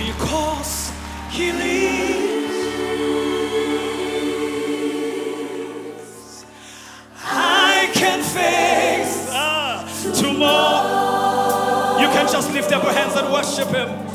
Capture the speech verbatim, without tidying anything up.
Because he lives, I can face uh, tomorrow. You can just lift up your hands and worship him.